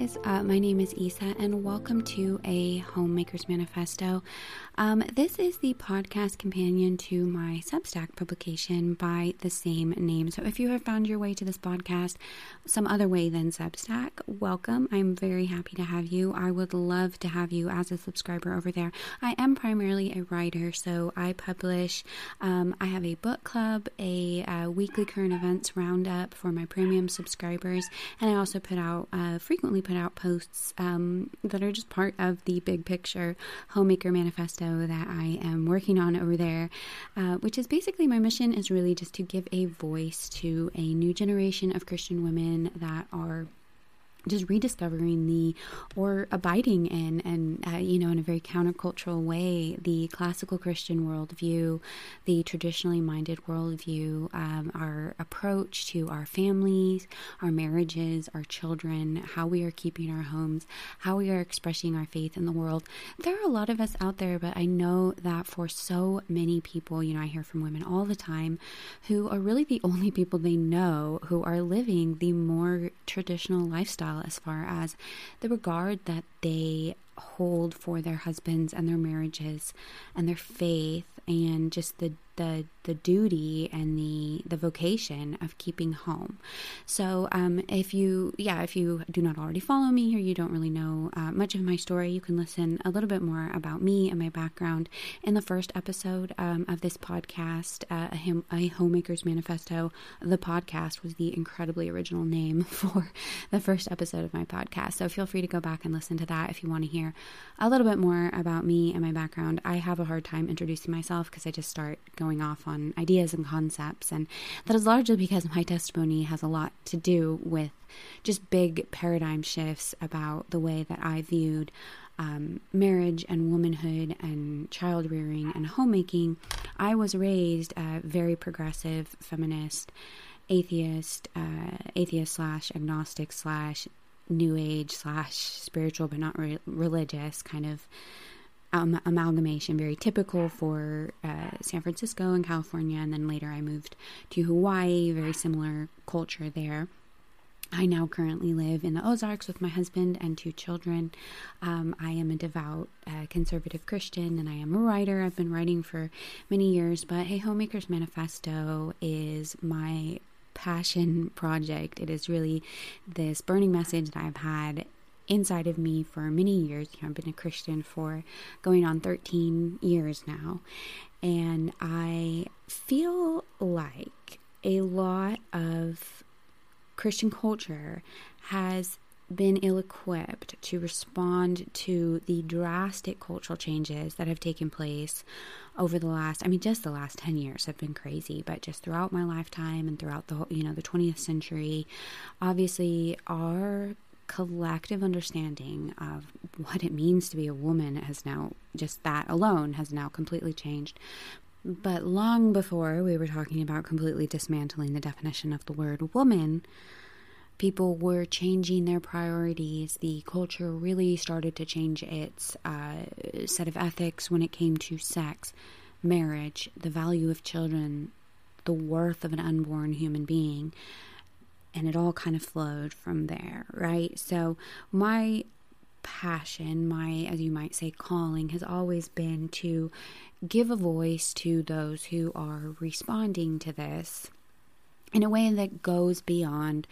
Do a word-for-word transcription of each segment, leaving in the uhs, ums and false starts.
guys, uh, my name is Isa and welcome to a Homemaker's Manifesto. Um, this is the podcast companion to my Substack publication by the same name. So if you have found your way to this podcast some other way than Substack, welcome. I'm very happy to have you. I would love to have you as a subscriber over there. I am primarily a writer, so I publish, um, I have a book club, a uh, weekly current events roundup for my premium subscribers, and I also put out, uh, frequently put out posts um, that are just part of the big picture Homemaker Manifesto that I am working on over there, uh, which is basically my mission is really just to give a voice to a new generation of Christian women that are just rediscovering the, or abiding in, and, uh, you know, in a very countercultural way, the classical Christian worldview, the traditionally minded worldview, um, our approach to our families, our marriages, our children, how we are keeping our homes, how we are expressing our faith in the world. There are a lot of us out there, but I know that for so many people, you know, I hear from women all the time who are really the only people they know who are living the more traditional lifestyle as far as the regard that they hold for their husbands and their marriages and their faith and just the the the duty and the the vocation of keeping home. So um, if you yeah if you do not already follow me or you don't really know uh, much of my story, you can listen a little bit more about me and my background in the first episode um, of this podcast, uh, a, hom- a Homemaker's Manifesto. The podcast was the incredibly original name for the first episode of my podcast, so feel free to go back and listen to that if you want to hear a little bit more about me and my background. I have a hard time introducing myself because I just start going off on ideas and concepts, and that is largely because my testimony has a lot to do with just big paradigm shifts about the way that I viewed um, marriage and womanhood and child rearing and homemaking. I was raised a very progressive, feminist, atheist, uh, atheist slash agnostic slash new age slash spiritual but not re- religious kind of Um, amalgamation, very typical for uh, San Francisco and California, and then later I moved to Hawaii, very similar culture there. I now currently live in the Ozarks with my husband and two children. Um, I am a devout uh, conservative Christian, and I am a writer. I've been writing for many years, but hey, Homemaker's Manifesto is my passion project. It is really this burning message that I've had inside of me for many years. You know, I've been a Christian for going on thirteen years now, and I feel like a lot of Christian culture has been ill-equipped to respond to the drastic cultural changes that have taken place over the last, I mean, just the last ten years have been crazy, but just throughout my lifetime and throughout the, you know, the twentieth century, obviously our collective understanding of what it means to be a woman has now, just that alone has now completely changed. But long before we were talking about completely dismantling the definition of the word woman, people were changing their priorities. The culture really started to change its uh, set of ethics when it came to sex, marriage, the value of children, the worth of an unborn human being. And it all kind of flowed from there, right? So my passion, my, as you might say, calling, has always been to give a voice to those who are responding to this in a way that goes beyond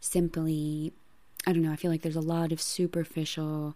simply, I don't know, I feel like there's a lot of superficial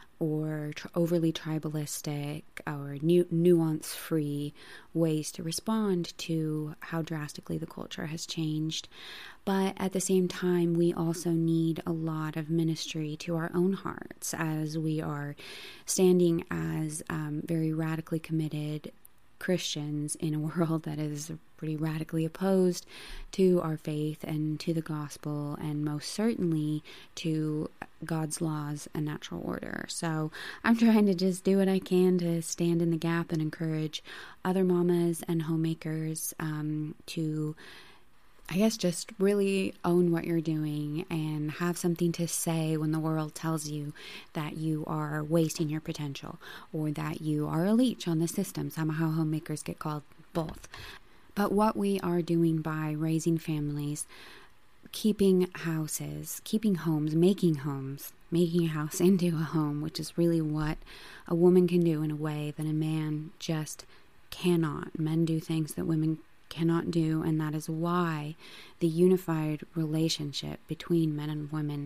or tr- overly tribalistic or nu- nuance-free ways to respond to how drastically the culture has changed. But at the same time, we also need a lot of ministry to our own hearts as we are standing as um, very radically committed Christians in a world that is pretty radically opposed to our faith and to the gospel, and most certainly to God's laws and natural order. So I'm trying to just do what I can to stand in the gap and encourage other mamas and homemakers um, to, I guess, just really own what you're doing and have something to say when the world tells you that you are wasting your potential or that you are a leech on the system. Somehow homemakers get called both. But what we are doing by raising families, keeping houses, keeping homes, making homes, making a house into a home, which is really what a woman can do in a way that a man just cannot. Men do things that women cannot do, and that is why the unified relationship between men and women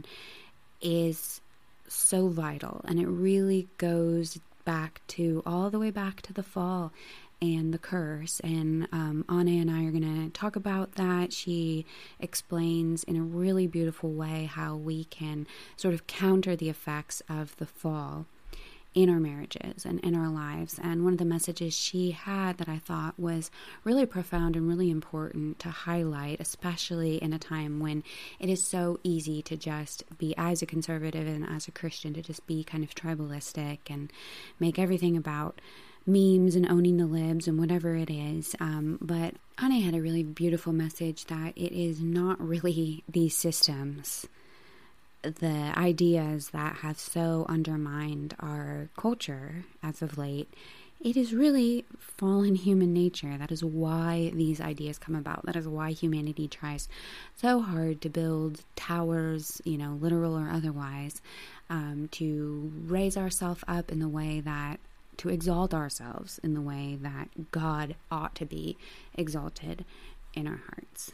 is so vital. And it really goes back to all the way back to the fall and the curse. And um, Anne and I are going to talk about that. She explains in a really beautiful way how we can sort of counter the effects of the fall in our marriages and in our lives. And one of the messages she had that I thought was really profound and really important to highlight, especially in a time when it is so easy to just be, as a conservative and as a Christian, to just be kind of tribalistic and make everything about memes and owning the libs and whatever it is. Um, but Anne had a really beautiful message that it is not really these systems, the ideas that have so undermined our culture as of late. It is really fallen human nature. That is why these ideas come about. That is why humanity tries so hard to build towers, you know, literal or otherwise, um, to raise ourselves up in the way that, to exalt ourselves in the way that God ought to be exalted in our hearts.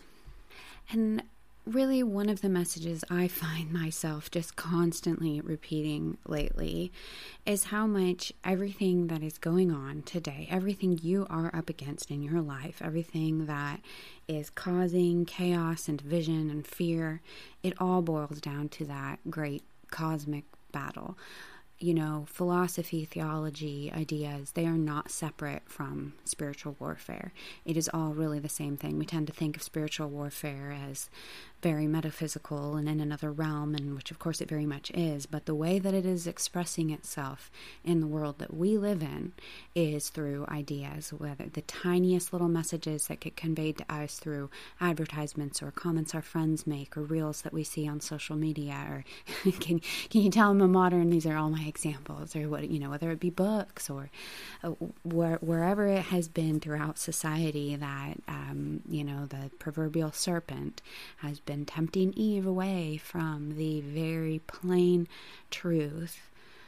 And really, one of the messages I find myself just constantly repeating lately is how much everything that is going on today, everything you are up against in your life, everything that is causing chaos and division and fear, it all boils down to that great cosmic battle. You know, philosophy, theology, ideas, they are not separate from spiritual warfare. It is all really the same thing. We tend to think of spiritual warfare as very metaphysical and in another realm, and which of course it very much is, but the way that it is expressing itself in the world that we live in is through ideas, whether the tiniest little messages that get conveyed to us through advertisements or comments our friends make or reels that we see on social media, or can can you tell I'm a modern, these are all my examples, or what, you know, whether it be books or uh, where, wherever it has been throughout society that, um, you know, the proverbial serpent has been been tempting Eve away from the very plain truth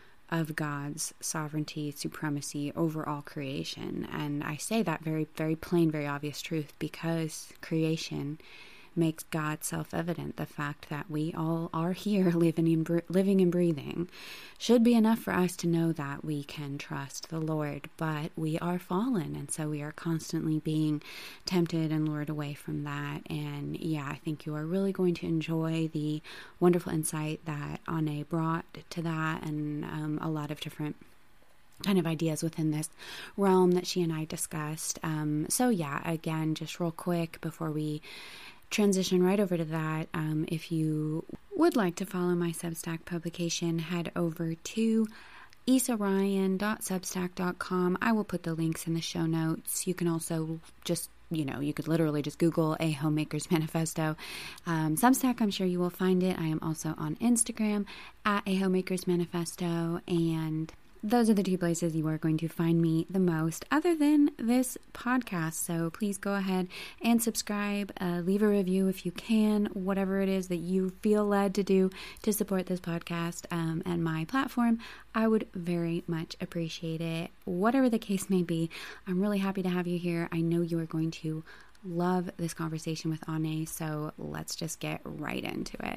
of God's sovereignty, supremacy over all creation. And I say that very, very plain, very obvious truth because creation makes God self-evident. The fact that we all are here living and, living and breathing should be enough for us to know that we can trust the Lord. But we are fallen, and so we are constantly being tempted and lured away from that. And yeah, I think you are really going to enjoy the wonderful insight that Anne brought to that, and um, a lot of different kind of ideas within this realm that she and I discussed. Um, so yeah, again, just real quick before we transition right over to that, um, if you would like to follow my Substack publication, head over to isa ryan dot substack dot com. I will put the links in the show notes. You can also just, you know, you could literally just Google A Homemaker's Manifesto. Um, Substack, I'm sure you will find it. I am also on Instagram at A Homemaker's Manifesto, and those are the two places you are going to find me the most, other than this podcast. So please go ahead and subscribe, uh, leave a review if you can, whatever it is that you feel led to do to support this podcast um, and my platform. I would very much appreciate it. Whatever the case may be, I'm really happy to have you here. I know you are going to love this conversation with Anne, so let's just get right into it.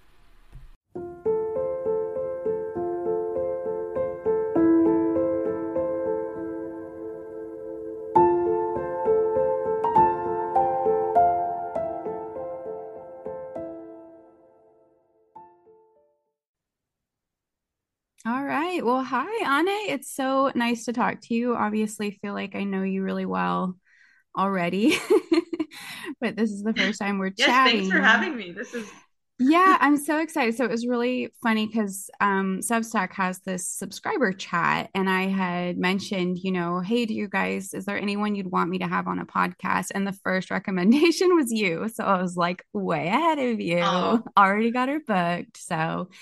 All right. Well, hi, Anne. It's so nice to talk to you. Obviously, feel like I know you really well already, but this is the first time we're yes, chatting. Thanks for having me. This is yeah, I'm so excited. So it was really funny because um, Substack has this subscriber chat, and I had mentioned, you know, hey, do you guys, is there anyone you'd want me to have on a podcast? And the first recommendation was you. So I was like, way ahead of you. oh, Already got her booked. So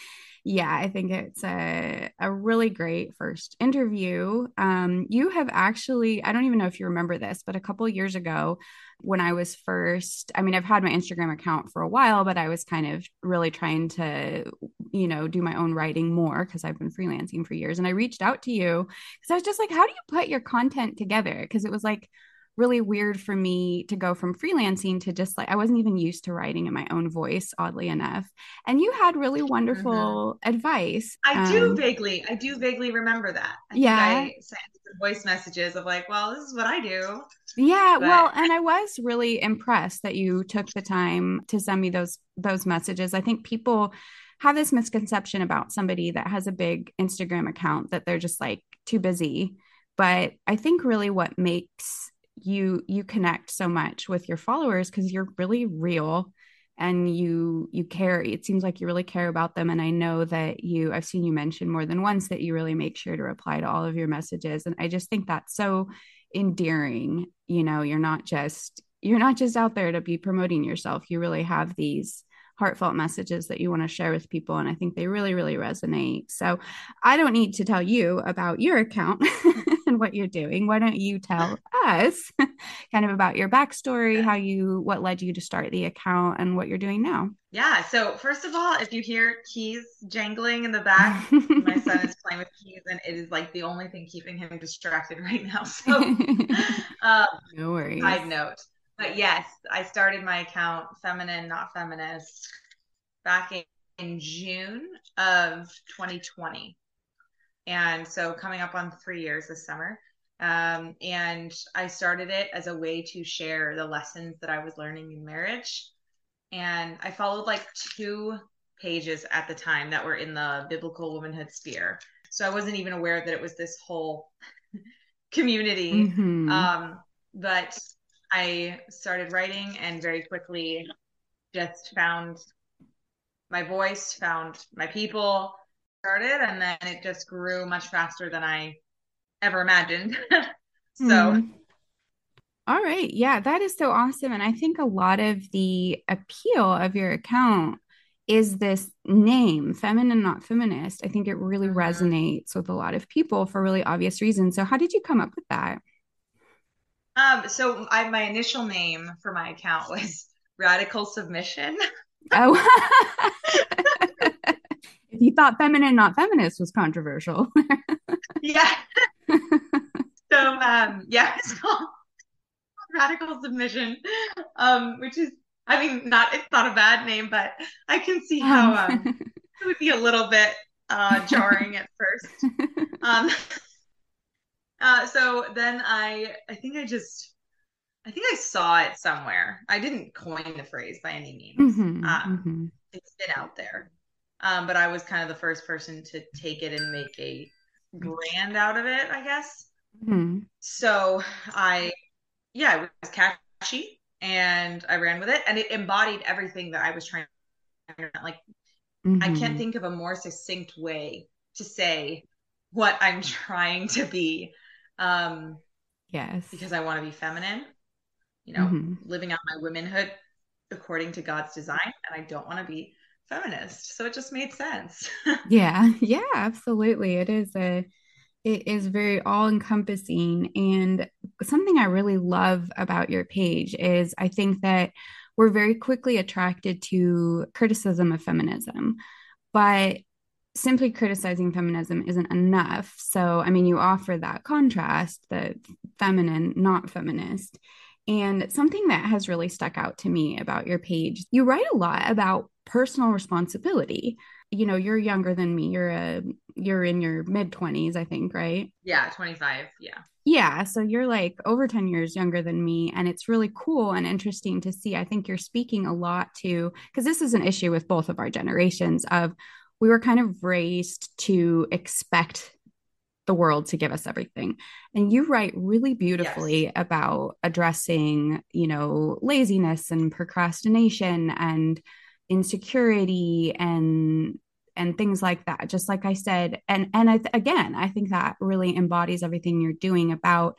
Yeah, I think it's a, a really great first interview. Um, you have actually, I don't even know if you remember this, but a couple years ago, when I was first, I mean, I've had my Instagram account for a while, but I was kind of really trying to, you know, do my own writing more because I've been freelancing for years. And I reached out to you because I was just like, how do you put your content together? Because it was like, really weird for me to go from freelancing to just like I wasn't even used to writing in my own voice, oddly enough. And you had really Mhm. wonderful advice. I do Um, vaguely, I do vaguely remember that. I think yeah, I sent some voice messages of like, well, this is what I do. yeah. But Well, and I was really impressed that you took the time to send me those those messages. I think people have this misconception about somebody that has a big Instagram account that they're just like too busy. But I think really what makes you you connect so much with your followers because you're really real and you you care. It seems like you really care about them. And I know that you I've seen you mention more than once that you really make sure to reply to all of your messages. And I just think that's so endearing. You know, you're not just you're not just out there to be promoting yourself. You really have these heartfelt messages that you want to share with people, and I think they really really resonate. So I don't need to tell you about your account and what you're doing. Why don't you tell us kind of about your backstory, yeah. how you what led you to start the account and what you're doing now? Yeah. So first of all, if you hear keys jangling in the back, my son is playing with keys and it is like the only thing keeping him distracted right now. So um, No worries. side note. But yes, I started my account Feminine Not Feminist back in, in June of twenty twenty. And so coming up on three years this summer. Um, and I started it as a way to share the lessons that I was learning in marriage. And I followed like two pages at the time that were in the biblical womanhood sphere. So I wasn't even aware that it was this whole community. Mm-hmm. Um, but I started writing and very quickly just found my voice, found my people, started, and then it just grew much faster than I ever imagined. So, Mm. All right. Yeah, that is so awesome. And I think a lot of the appeal of your account is this name, Feminine Not Feminist. I think it really mhm. resonates with a lot of people for really obvious reasons. So, how did you come up with that? Um, so I, my initial name for my account was Radical Submission. Oh, if you thought Feminine Not Feminist was controversial. Yeah. So, um, yeah, it's called Radical Submission, um, which is, I mean, not, it's not a bad name, but I can see how, um, um, it would be a little bit, uh, jarring at first. Um, uh, so then I, I think I just, I think I saw it somewhere. I didn't coin the phrase by any means. hmm Um, hmm it's been out there. Um, but I was kind of the first person to take it and make a brand out of it, I guess. hmm So I, yeah, it was catchy and I ran with it and it embodied everything that I was trying to, like, I can't hmm think of a more succinct way to say what I'm trying to be. Um, Yes. because I want to be feminine, you know, hmm living out my womanhood according to God's design, and I don't want to be feminist. So it just made sense. Yeah. Yeah, absolutely. It is a it is very all encompassing. And something I really love about your page is I think that we're very quickly attracted to criticism of feminism, but simply criticizing feminism isn't enough. So, I mean, you offer that contrast, the feminine, not feminist. And something that has really stuck out to me about your page, you write a lot about personal responsibility. You know, you're younger than me. You're a you're in your mid twenties, I think, right? Yeah, twenty-five. Yeah. Yeah, so you're like over ten years younger than me, and it's really cool and interesting to see. I think you're speaking a lot to, because this is an issue with both of our generations of we were kind of raised to expect the world to give us everything. And you write really Yes. beautifully about addressing, you know, laziness and procrastination and insecurity and and things like that. Just like I said, and and I th- again, I think that really embodies everything you're doing about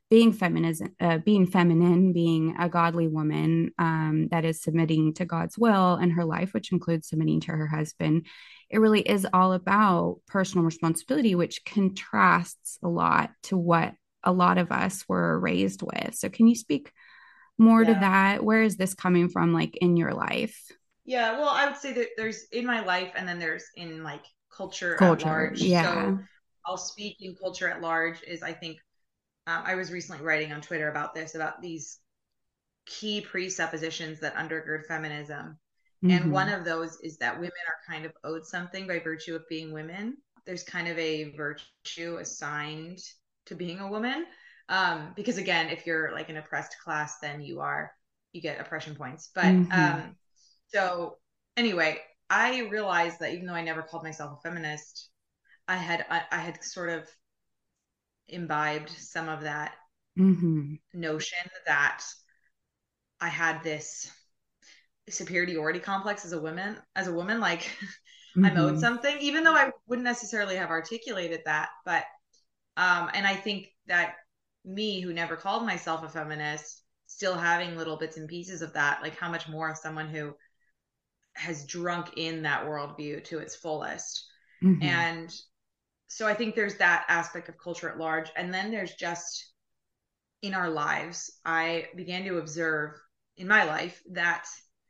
being feminism, uh, being feminine, being a godly woman um, that is submitting to God's will in her life, which includes submitting to her husband. It really is all about personal responsibility, which contrasts a lot to what a lot of us were raised with. So, can you speak more to Yeah. that? Where is this coming from, like in your life? Yeah, well, I would say that there's in my life and then there's in like culture at Culture. large. Yeah. So I'll speak in culture at large is I think um, I was recently writing on Twitter about this, about these key presuppositions that undergird feminism. And one Mm-hmm. of those is that women are kind of owed something by virtue of being women. There's kind of a virtue assigned to being a woman. Um, because again, if you're like an oppressed class, then you are, you get oppression points. But Mm-hmm. um, so anyway, I realized that even though I never called myself a feminist, I had I, I had sort of imbibed some of that Mm-hmm. notion that I had this superiority complex as a woman, as a woman, like I'm owed Mm-hmm. something, even though I wouldn't necessarily have articulated that. But um, and I think that me, who never called myself a feminist, still having little bits and pieces of that, like how much more of someone who has drunk in that worldview to its fullest. Mm-hmm. And so I think there's that aspect of culture at large. And then there's just in our lives, I began to observe in my life that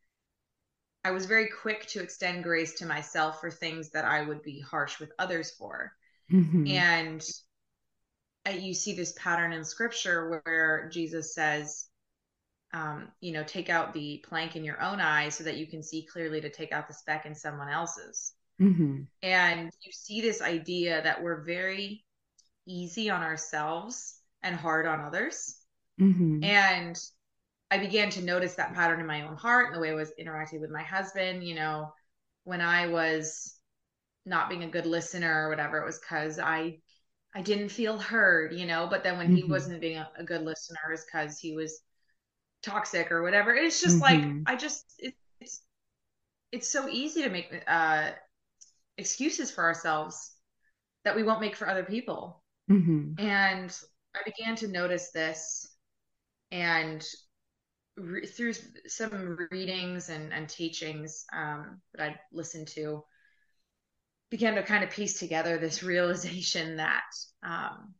I was very quick to extend grace to myself for things that I would be harsh with others for. Mm-hmm. And uh, you see this pattern in scripture where Jesus says, um, you know, take out the plank in your own eye so that you can see clearly to take out the speck in someone else's. Mm-hmm. And you see this idea that we're very easy on ourselves and hard on others. Mm-hmm. And I began to notice that pattern in my own heart and the way I was interacting with my husband. You know, when I was not being a good listener or whatever, it was because I I didn't feel heard, you know. But then when he Mm-hmm. wasn't being a, a good listener, it's because he was toxic or whatever. It's just like Mm-hmm. I just it, it's it's so easy to make uh, excuses for ourselves that we won't make for other people. Mm-hmm. And I began to notice this, and re- through some readings and, and teachings um, that I listened to, began to kind of piece together this realization that, um,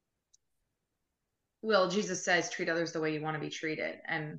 well, Jesus says, treat others the way you want to be treated. And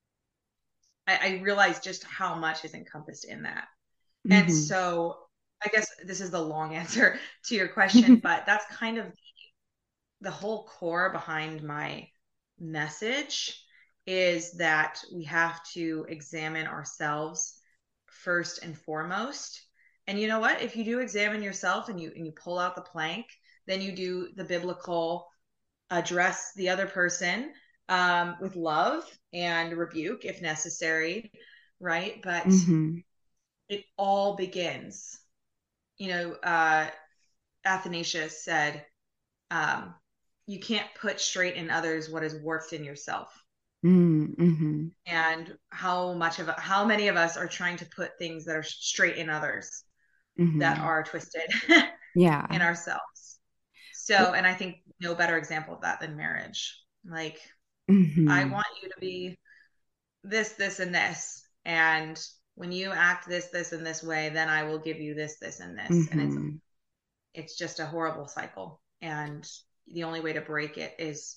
I, I realized just how much is encompassed in that. And Mm-hmm. so I guess this is the long answer to your question, but that's kind of the whole core behind my message is that we have to examine ourselves first and foremost. And you know what? If you do examine yourself and you and you pull out the plank, then you do the biblical address the other person um, with love and rebuke if necessary, right? But Mm-hmm. it all begins. You know, uh, Athanasius said, um, "You can't put straight in others what is warped in yourself." Mm-hmm. And how much of how many of us are trying to put things that are straight in others that Mm-hmm. are twisted Yeah. in ourselves. So, and I think no better example of that than marriage. Like, I Mm-hmm. want you to be this, this, and this. And when you act this, this, and this way, then I will give you this, this, and this. And it's Mm-hmm. it's just a horrible cycle. And the only way to break it is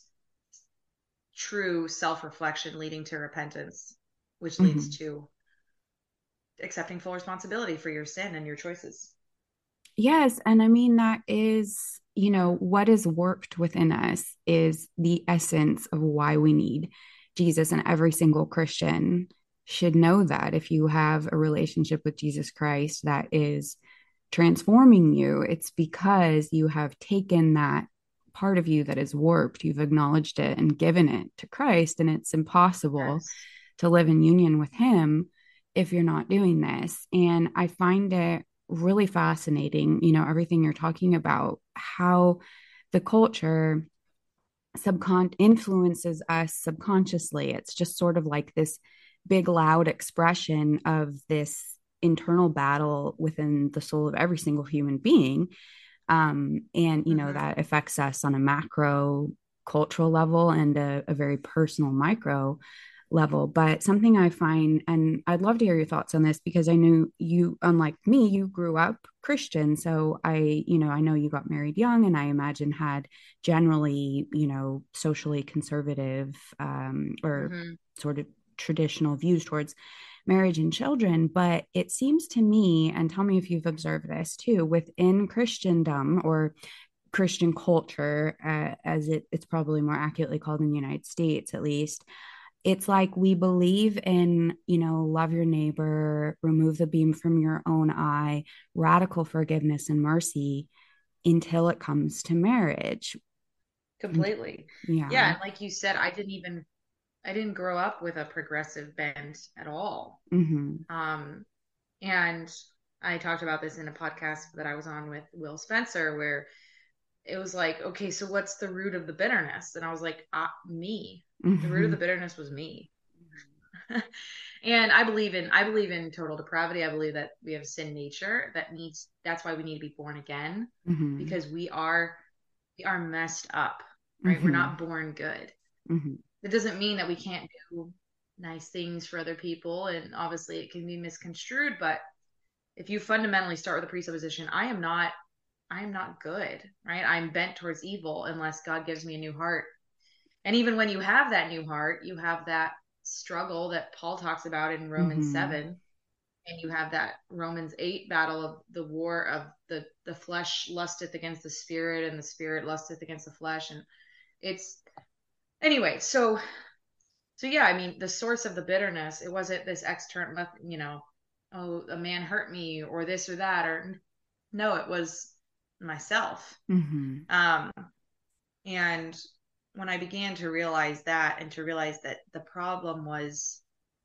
true self-reflection leading to repentance, which leads Mm-hmm. to accepting full responsibility for your sin and your choices. Yes. And I mean, that is, you know, what is worked within us is the essence of why we need Jesus. And every single Christian should know that if you have a relationship with Jesus Christ that is transforming you, it's because you have taken that part of you that is warped, you've acknowledged it and given it to Christ. And it's impossible Yes. to live in union with Him if you're not doing this. And I find it really fascinating, you know, everything you're talking about, how the culture subcon influences us subconsciously. It's just sort of like this big loud expression of this internal battle within the soul of every single human being. Um, and you know Mm-hmm. that affects us on a macro cultural level and a, a very personal micro level. But something I find, and I'd love to hear your thoughts on this because I knew you, unlike me, you grew up Christian. So I, you know, I know you got married young and I imagine had generally, you know, socially conservative um, or Mm-hmm. sort of traditional views towards marriage and children. But it seems to me, and tell me if you've observed this too, within Christendom or Christian culture, uh, as it, it's probably more accurately called in the United States, at least, it's like we believe in, you know, love your neighbor, remove the beam from your own eye, radical forgiveness and mercy until it comes to marriage. And Completely. yeah. Yeah, and like you said, I didn't even I didn't grow up with a progressive bent at all. Mm-hmm. Um, and I talked about this in a podcast that I was on with Will Spencer, where it was like, okay, so what's the root of the bitterness? And I was like, ah, me. The root of Mm-hmm. the bitterness was me. And I believe in I believe in total depravity. I believe that we have sin nature that needs that's why we need to be born again Mm-hmm. because we are we are messed up, right? We're Mm-hmm. not born good. Mm-hmm. It doesn't mean that we can't do nice things for other people and obviously it can be misconstrued, but if you fundamentally start with the presupposition, I am not I am not good, right? I'm bent towards evil unless God gives me a new heart. And even when you have that new heart, you have that struggle that Paul talks about in Romans Mm-hmm. seven, and you have that Romans eight battle of the war of the the flesh lusteth against the spirit and the spirit lusteth against the flesh. And it's anyway, so so yeah, I mean, the source of the bitterness, it wasn't this external, you know, oh, a man hurt me or this or that, or no, it was myself. Mm-hmm. Um, and when I began to realize that and to realize that the problem was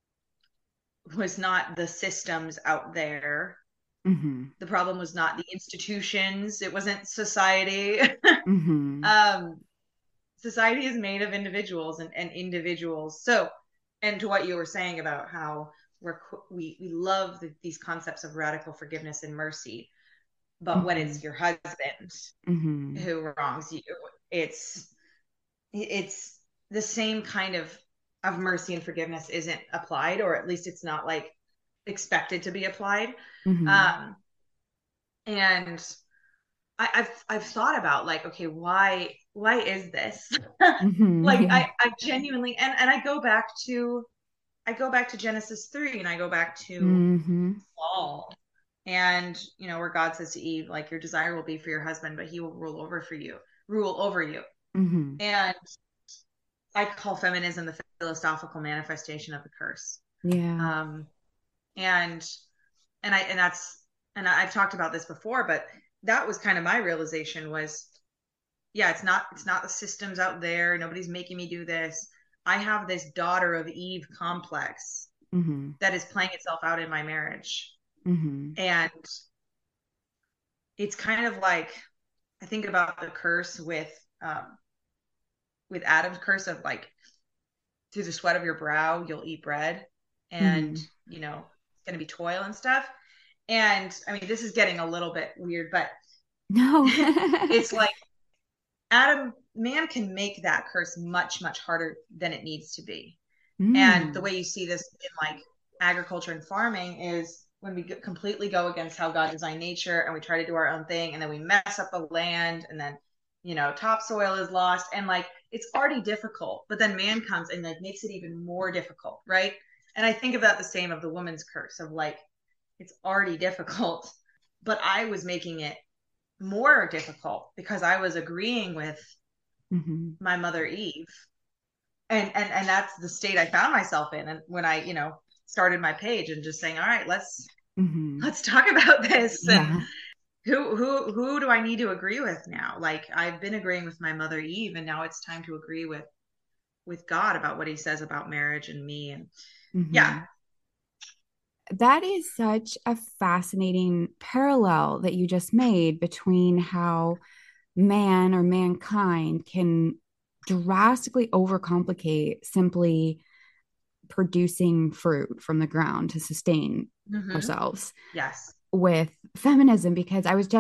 was not the systems out there. Mm-hmm. The problem was not the institutions. It wasn't society. Mm-hmm. um, society is made of individuals and, and individuals. So, and to what you were saying about how we're, we, we love the, these concepts of radical forgiveness and mercy, but when Mm-hmm. it's your husband Mm-hmm. who wrongs you, it's it's the same kind of of mercy and forgiveness isn't applied, or at least it's not like expected to be applied. Mm-hmm. Um, and I, I've I've thought about like, okay, why why is this? Mm-hmm. Like Yeah. I I genuinely and and I go back to I go back to Genesis three and I go back to Mm-hmm. Paul and you know where God says to Eve like your desire will be for your husband but he will rule over for you rule over you. Mm-hmm. And I call feminism the philosophical manifestation of the curse. Yeah. Um, and and I and that's and I, I've talked about this before, but that was kind of my realization was, yeah, it's not it's not the systems out there. Nobody's making me do this. I have this daughter of Eve complex Mm-hmm. that is playing itself out in my marriage, Mm-hmm. and it's kind of like I think about the curse with um, with Adam's curse of like through the sweat of your brow you'll eat bread, and Mm-hmm. you know it's going to be toil and stuff. And I mean this is getting a little bit weird, but No. it's like Adam man can make that curse much much harder than it needs to be. And the Mm. way you see this in like agriculture and farming is when we completely go against how God designed nature and we try to do our own thing and then we mess up the land and then you know topsoil is lost and like it's already difficult, but then man comes and like makes it even more difficult, right? And I think about the same of the woman's curse of like it's already difficult, but I was making it more difficult because I was agreeing with Mm-hmm. my mother Eve, and and and that's the state I found myself in. And when I, you know, started my page and just saying, all right, let's Mm-hmm. let's talk about this and Yeah. who who who do I need to agree with now? Like I've been agreeing with my mother Eve, and now it's time to agree with with God about what He says about marriage and me. And yeah, Mm-hmm. That is such a fascinating parallel that you just made between how man or mankind can drastically overcomplicate simply producing fruit from the ground to sustain mm-hmm. ourselves Yes, with feminism. Because I was just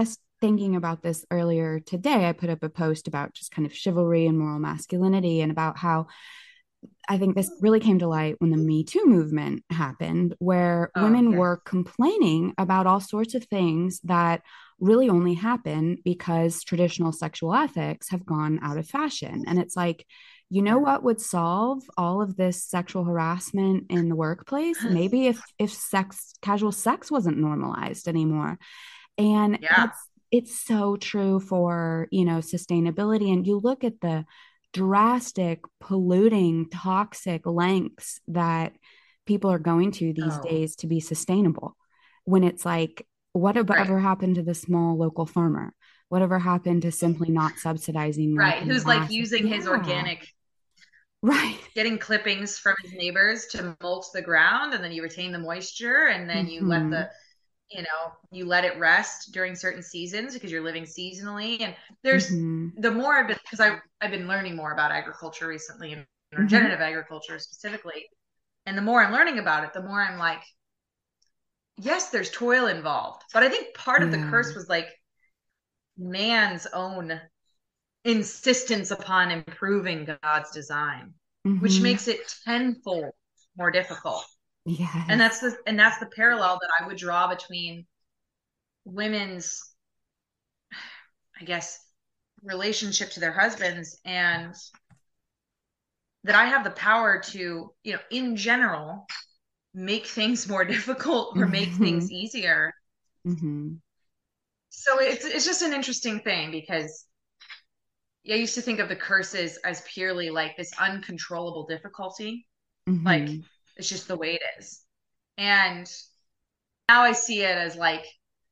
thinking about this earlier today. I put up a post about just kind of chivalry and moral masculinity, and about how I think this really came to light when the Me Too movement happened, where Oh, women yes. were complaining about all sorts of things that really only happen because traditional sexual ethics have gone out of fashion. And it's like, you know Yeah. what would solve all of this sexual harassment in the workplace? Maybe if if sex, casual sex wasn't normalized anymore. And Yeah. that's it's so true for, you know, sustainability. And you look at the drastic, polluting, toxic lengths that people are going to these Oh, days to be sustainable. When it's like, right. whatever happened to the small local farmer? Whatever happened to simply not subsidizing like Right. Who's like massive? using his Yeah, organic, right. getting clippings from his neighbors to mulch the ground, and then you retain the moisture, and then you let Mm-hmm. the, you know, you let it rest during certain seasons because you're living seasonally. And there's Mm-hmm. the more I've been, because I I've been learning more about agriculture recently, and Mm-hmm. regenerative agriculture specifically. And the more I'm learning about it, the more I'm like, yes, there's toil involved. But I think part of the Yeah. curse was like man's own insistence upon improving God's design, which Mm-hmm. makes it tenfold more difficult. And Yes. that's the and that's the parallel that I would draw between women's, I guess, relationship to their husbands, and that I have the power to, you know, in general, make things more difficult or make Mm-hmm. things easier. Mm-hmm. So it's it's just an interesting thing because I used to think of the curses as purely like this uncontrollable difficulty. Like Mm-hmm. it's just the way it is. And now I see it as like,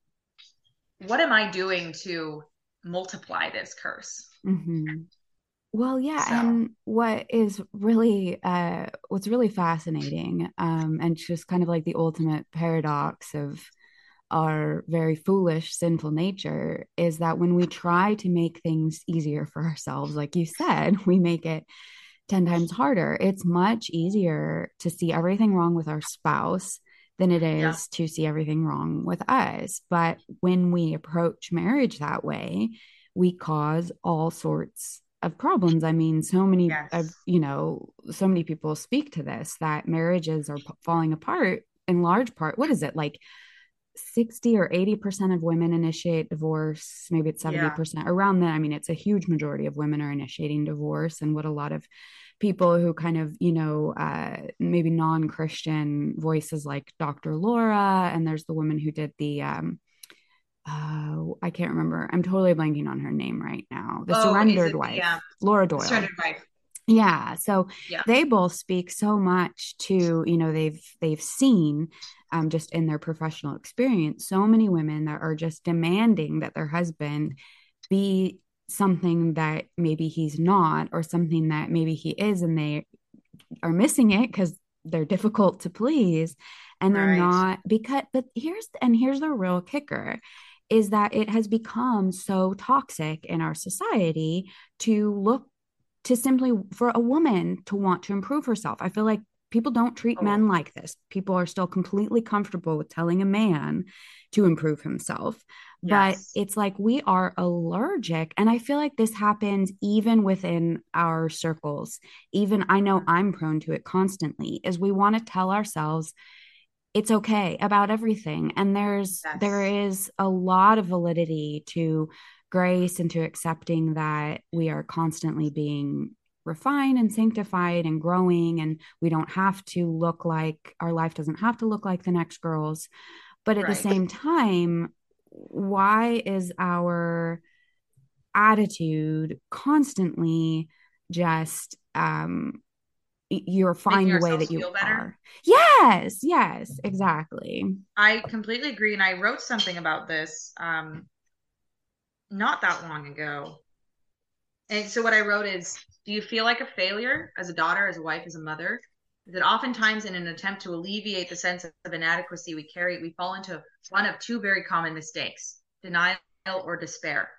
what am I doing to multiply this curse? Mm-hmm. Well, yeah, So, and what is really uh what's really fascinating, um, and just kind of like the ultimate paradox of our very foolish, sinful nature, is that when we try to make things easier for ourselves, like you said, we make it ten times harder. It's much easier to see everything wrong with our spouse than it yeah, is to see everything wrong with us. But when we approach marriage that way, we cause all sorts of problems. I mean, so many of, yes, you know, so many people speak to this, that marriages are p- falling apart in large part. What is it, like sixty or eighty percent of women initiate divorce? Maybe it's yeah, seventy percent around that. I mean, it's a huge majority of women are initiating divorce. And what a lot of people who kind of, you know, uh, maybe non-Christian voices like doctor Laura, and there's the woman who did the, um, uh, I can't remember. I'm totally blanking on her name right now. The oh, is Surrendered it the Wife, um Laura the Doyle. surrendered wife? Yeah, so Yeah, they both speak so much to, you know, they've they've seen, um, just in their professional experience, so many women that are just demanding that their husband be something that maybe he's not, or something that maybe he is, and they are missing it because they're difficult to please, and they're right. not. Because but here's and here's the real kicker, is that it has become so toxic in our society to look to simply for a woman to want to improve herself. I feel like people don't treat Oh, men like this. People are still completely comfortable with telling a man to improve himself. But yes. it's like we are allergic. And I feel like this happens even within our circles. Even I know Mhm. I'm prone to it constantly, is we want to tell ourselves it's okay about everything. And there's there Yes, is a lot of validity to grace and to accepting that we are constantly being refined and sanctified and growing, and we don't have to look like our life doesn't have to look like the next girl's. But at the right. same time, why is our attitude constantly just um you're Making fine the way ourselves that you feel better. are? Yes, yes, exactly. I completely agree, and I wrote something about this um not that long ago. And so what I wrote is, do you feel like a failure as a daughter, as a wife, as a mother? That oftentimes in an attempt to alleviate the sense of inadequacy we carry, we fall into one of two very common mistakes: denial or despair.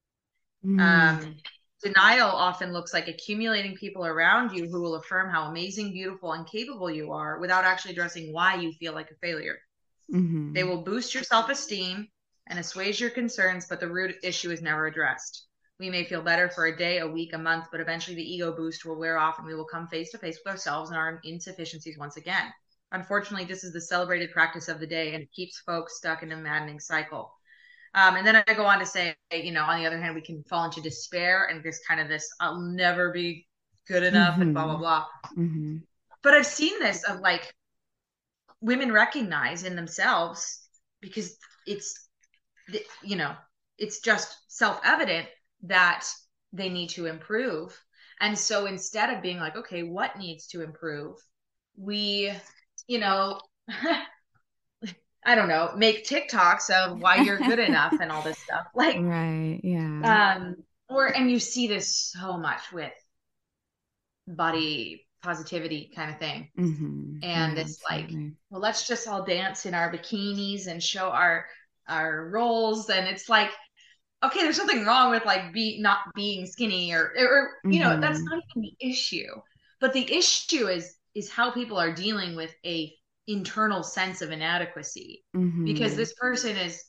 Mm, Um, denial often looks like accumulating people around you who will affirm how amazing, beautiful, and capable you are without actually addressing why you feel like a failure. They hmm will boost your self esteem, and assuage your concerns, but the root issue is never addressed. We may feel better for a day, a week, a month, but eventually the ego boost will wear off and we will come face to face with ourselves and our insufficiencies once again. Unfortunately, this is the celebrated practice of the day, and it keeps folks stuck in a maddening cycle. Um, and then I go on to say, you know, on the other hand, we can fall into despair and this kind of this, I'll never be good enough, mm-hmm. and blah, blah, blah. Mm-hmm. But I've seen this of like women recognize in themselves, because it's, you know, it's just self-evident that they need to improve. And so instead of being like, okay, what needs to improve? We, you know, I don't know, make TikToks of why you're good enough and all this stuff. Like, right. Yeah. Um, or, and you see this so much with body positivity kind of thing. Mm-hmm. And yeah, it's absolutely. like, well, let's just all dance in our bikinis and show our, our rolls. And it's like, okay, there's something wrong with like be not being skinny or, or, you know, mm-hmm. that's not even the issue, but the issue is, is how people are dealing with a internal sense of inadequacy, mm-hmm. because this person is,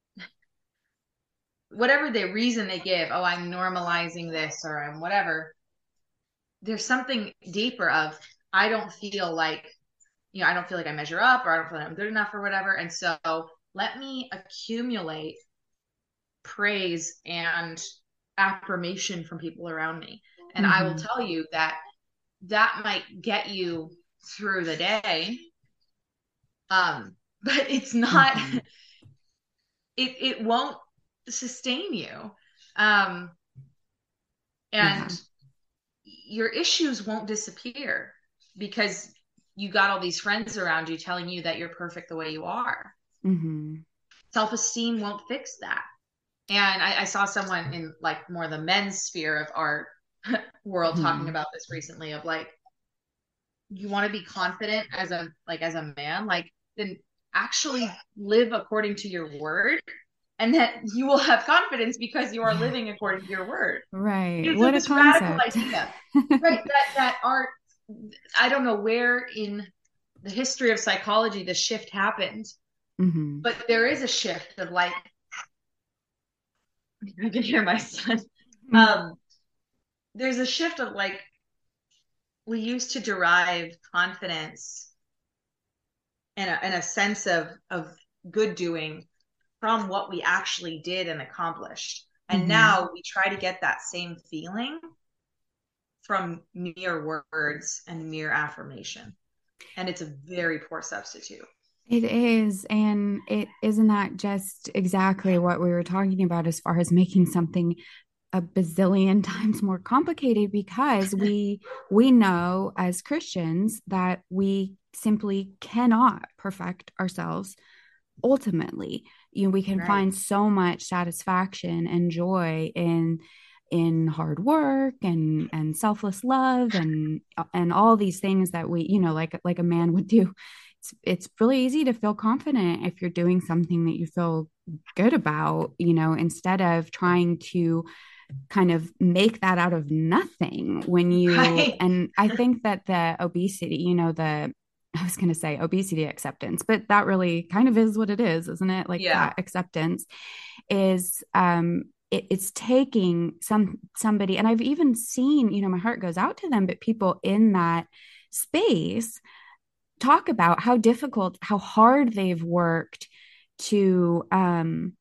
whatever the reason they give, oh, I'm normalizing this or I'm whatever, there's something deeper of, I don't feel like, you know, I don't feel like I measure up, or I don't feel like I'm good enough or whatever. And so let me accumulate praise and affirmation from people around me. And mm-hmm. I will tell you that that might get you through the day. Um, but it's not, mm-hmm. it, it won't sustain you. Um, and yeah. your issues won't disappear because you got all these friends around you telling you that you're perfect the way you are. Mm-hmm. Self-esteem won't fix that. And I, I saw someone in like more the men's sphere of our world mm-hmm. talking about this recently of like, you want to be confident as a, like as a man, like then actually live according to your word, and that you will have confidence because you are living according to your word. Right. It's what like a concept. Radical idea. Right. That, that art, I don't know where in the history of psychology the shift happened, mm-hmm. but there is a shift of like, I can hear my son. Mm-hmm. Um, there's a shift of like, we used to derive confidence and a, and a sense of, of good doing from what we actually did and accomplished. And mm-hmm. now we try to get that same feeling from mere words and mere affirmation. And it's a very poor substitute. It is. And it isn't that just exactly what we were talking about as far as making something a bazillion times more complicated, because we we know as Christians that we simply cannot perfect ourselves ultimately. You know, we can right. find so much satisfaction and joy in in hard work and and selfless love and and all these things that we, you know, like like a man would do. It's it's really easy to feel confident if you're doing something that you feel good about, you know, instead of trying to kind of make that out of nothing when you right. and I think that the obesity, you know, the I was going to say obesity acceptance, but that really kind of is what it is, isn't it? Like yeah. that acceptance is um it, it's taking some somebody, and I've even seen, you know, my heart goes out to them, but people in that space talk about how difficult, how hard they've worked to um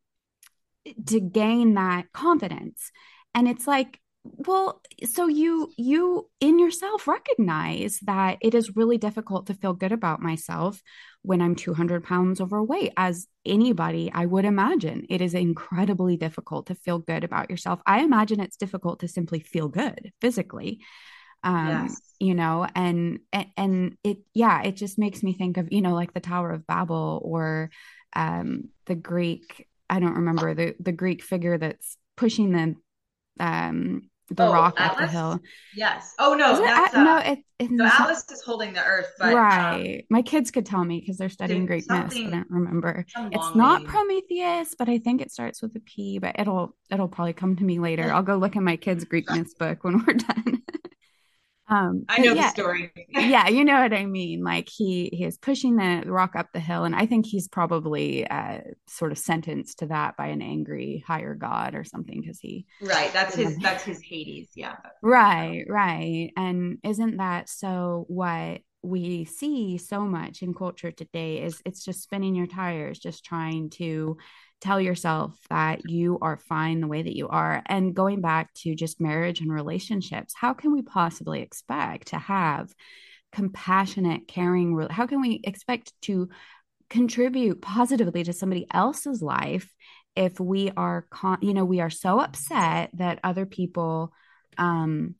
to gain that confidence. And it's like, well, so you you in yourself recognize that it is really difficult to feel good about myself when I'm two hundred pounds overweight. As anybody, I would imagine it is incredibly difficult to feel good about yourself. I imagine it's difficult to simply feel good physically. Um, yes. you know, and, and, and it, yeah, it just makes me think of, you know, like the Tower of Babel, or um, the Greek, I don't remember the, the Greek figure that's pushing the, um, the oh, rock Atlas? up the hill. Yes. Oh no, it, that's, uh, uh, no, it, it's no, not, Atlas is holding the earth, but right. Um, My kids could tell me because they're studying Greek myths. I don't remember. It's not name. Prometheus, but I think it starts with a P. But it'll it'll probably come to me later. I'll go look in my kids' Greek myths book when we're done. Um, I but know the yeah, story. yeah, you know what I mean. Like he he is pushing the rock up the hill, and I think he's probably uh, sort of sentenced to that by an angry higher god or something because he, Right. That's you know, his that's his Hades. Yeah. right, right. And isn't that so what we see so much in culture today is it's just spinning your tires, just trying to tell yourself that you are fine the way that you are. And going back to just marriage and relationships, how can we possibly expect to have compassionate, caring, how can we expect to contribute positively to somebody else's life if we are con- you know, we are so upset that other people um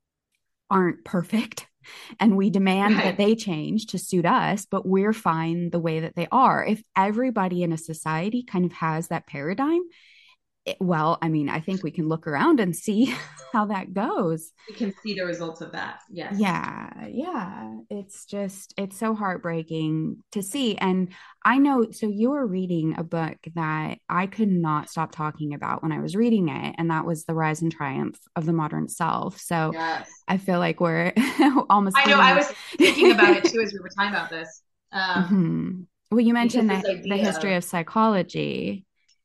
aren't perfect and we demand that Right. they change to suit us, but we're fine the way that they are. If everybody in a society kind of has that paradigm, it, well, I mean, I think we can look around and see how that goes. You can see the results of that. Yes. Yeah, yeah. It's just, it's so heartbreaking to see. And I know, so you were reading a book that I could not stop talking about when I was reading it, and that was The Rise and Triumph of the Modern Self. So Yes. I feel like we're almost I know. I hitting. was thinking about it too as we were talking about this. Um, Mhm. Well, you because mentioned this the, the idea history of, of psychology.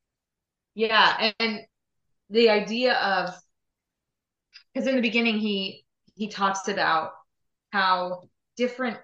yeah, and, and the idea of, because in the beginning he he talks about how different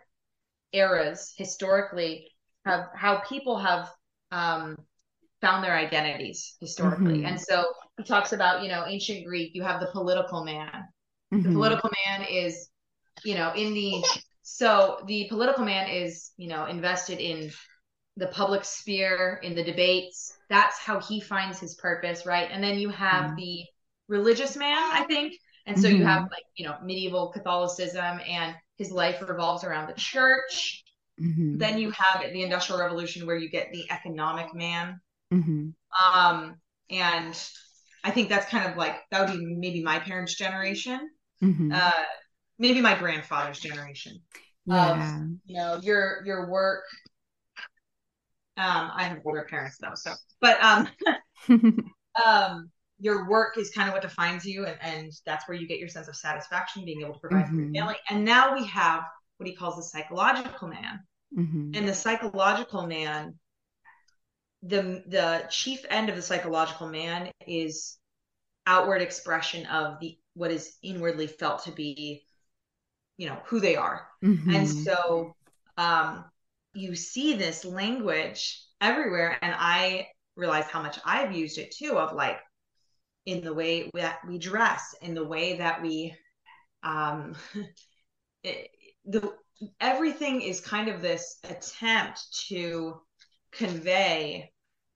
eras historically have how people have um, found their identities historically. And Hmm. so he talks about, you know, ancient Greek, you have the political man. The Hmm. political man is, you know, in the, so the political man is, you know, invested in the public sphere, in the debates. That's how he finds his purpose, right? And then you have the religious man, I think. And so you have Hmm. like, you know, medieval Catholicism and his life revolves around the church. Hmm. Then you have the Industrial Revolution where you get the economic man. Hmm. Um, and I think that's kind of like that would be maybe my parents' generation, Hmm. uh, maybe my grandfather's generation of, Yeah. you know, your your work. Um, I have older parents though, so but um, um, your work is kind of what defines you, and, and that's where you get your sense of satisfaction, being able to provide for your Hmm. family. And now we have what he calls the psychological man, Hmm. and the psychological man, the the chief end of the psychological man is outward expression of the what is inwardly felt to be, you know, who they are. And Hmm. so um you see this language everywhere, and I realize how much I've used it too, of like in the way that we dress, in the way that we um it, the everything is kind of this attempt to convey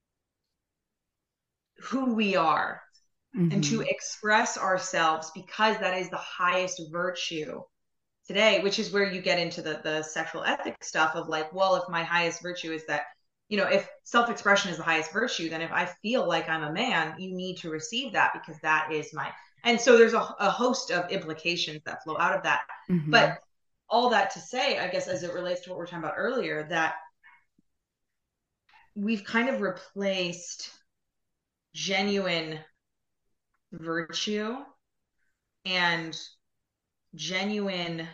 who we are and to Hmm. express ourselves, because that is the highest virtue today, which is where you get into the the sexual ethics stuff of like, well, if my highest virtue is that, you know, if self-expression is the highest virtue, then if I feel like I'm a man, you need to receive that because that is my, and so there's a, a host of implications that flow out of that. But Hmm. all that to say, I guess, as it relates to what we we're talking about earlier, that we've kind of replaced genuine virtue and genuine,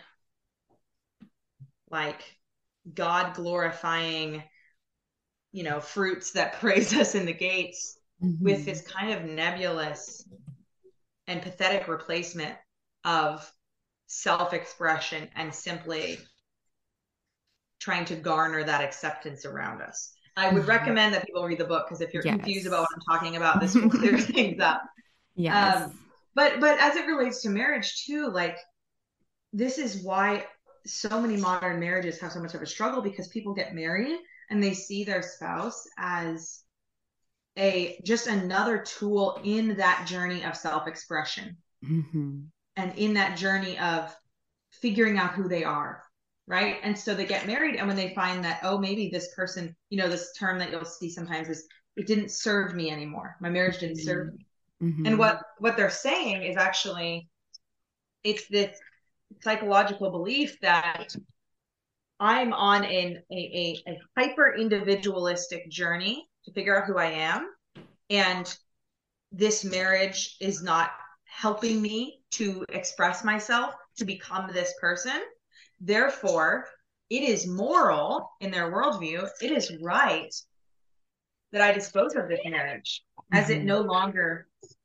like, God glorifying, you know, fruits that praise us in the gates with Hmm. this kind of nebulous and pathetic replacement of self expression and simply trying to garner that acceptance around us. I would Hmm. recommend that people read the book, because if you're confused about what Yes. I'm talking about, this will clear things up. Yes. Um, but but as it relates to marriage too, like this is why so many modern marriages have so much of a struggle, because people get married and they see their spouse as a just another tool in that journey of self-expression Hmm. and in that journey of figuring out who they are, right? And so they get married, and when they find that, oh, maybe this person, you know, this term that you'll see sometimes is, it didn't serve me anymore, my marriage didn't serve me. And Hmm. what what they're saying is actually, it's this psychological belief that I'm on an, a, a, a hyper individualistic journey to figure out who I am, and this marriage is not helping me to express myself, to become this person. Therefore, it is moral in their worldview. It is right that I dispose of this marriage as Mm-hmm. it no longer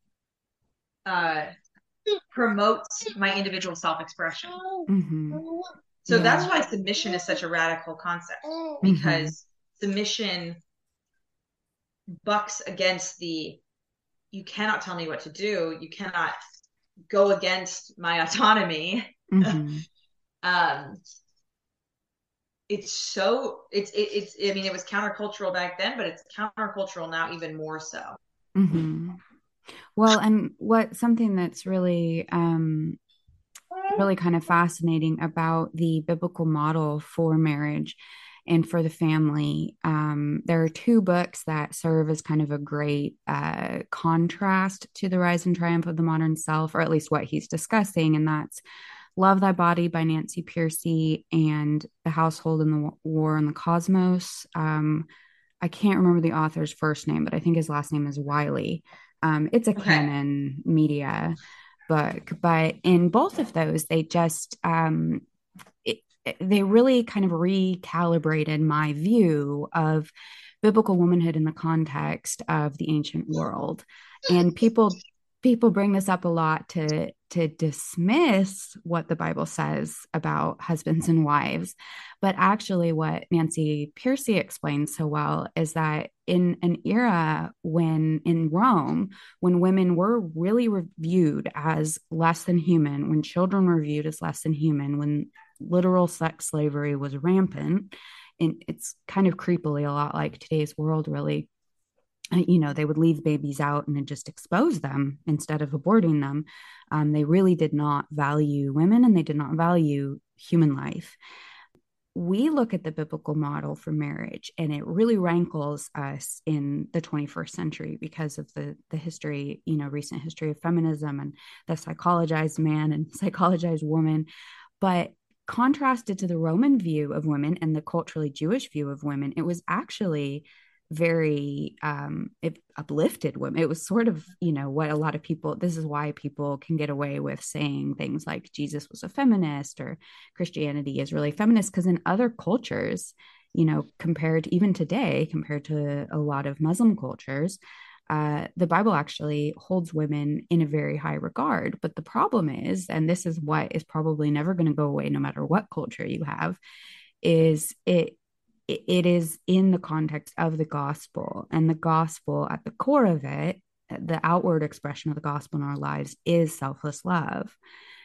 uh, promotes my individual self-expression. Mm-hmm. So Yeah. that's why submission is such a radical concept, because mm-hmm. submission bucks against the, you cannot tell me what to do. You cannot go against my autonomy. Mm-hmm. um, it's so it's it, it's I mean, it was countercultural back then, but it's countercultural now even more so. Mm-hmm. Well, and what something that's really um really kind of fascinating about the biblical model for marriage and for the family, um, there are two books that serve as kind of a great uh, contrast to the rise and triumph of the modern self, or at least what he's discussing, and that's Love Thy Body by Nancy Pearcey and The Household and the War on the Cosmos. Um, I can't remember the author's first name, but I think his last name is Wiley. Um, it's a okay. Canon Media book, but in both of those, they just um, it, it, they really kind of recalibrated my view of biblical womanhood in the context of the ancient world. And people people bring this up a lot to to dismiss what the Bible says about husbands and wives. But actually, what Nancy Pearcey explains so well is that in an era when in Rome, when women were really viewed as less than human, when children were viewed as less than human, when literal sex slavery was rampant, and it's kind of creepily a lot like today's world, really. You know, they would leave babies out and just expose them instead of aborting them. Um, they really did not value women, and they did not value human life. We look at the biblical model for marriage, and it really rankles us in the twenty-first century because of the the history, you know, recent history of feminism and the psychologized man and psychologized woman. But contrasted to the Roman view of women and the culturally Jewish view of women, it was actually very um it uplifted women. It was sort of, you know, what a lot of people, this is why people can get away with saying things like Jesus was a feminist or Christianity is really feminist, because in other cultures, you know, compared to even today, compared to a lot of Muslim cultures, uh, the Bible actually holds women in a very high regard. But the problem is, and this is what is probably never going to go away no matter what culture you have, is it it is in the context of the gospel, and the gospel at the core of it, the outward expression of the gospel in our lives is selfless love.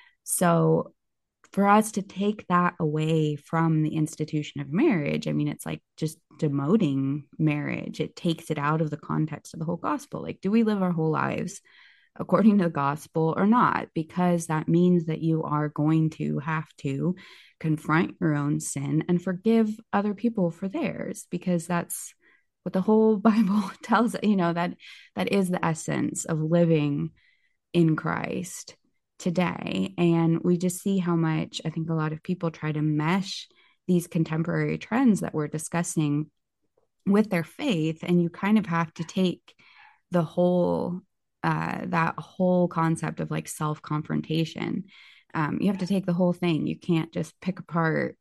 So for us to take that away from the institution of marriage, I mean, it's like just demoting marriage. It takes it out of the context of the whole gospel. Like, do we live our whole lives according to the gospel or not? Because that means that you are going to have to confront your own sin and forgive other people for theirs, because that's what the whole Bible tells, you know, that that is the essence of living in Christ today. And we just see how much I think a lot of people try to mesh these contemporary trends that we're discussing with their faith, and you kind of have to take the whole uh that whole concept of like self-confrontation. Um, you have to take the whole thing. You can't just pick apart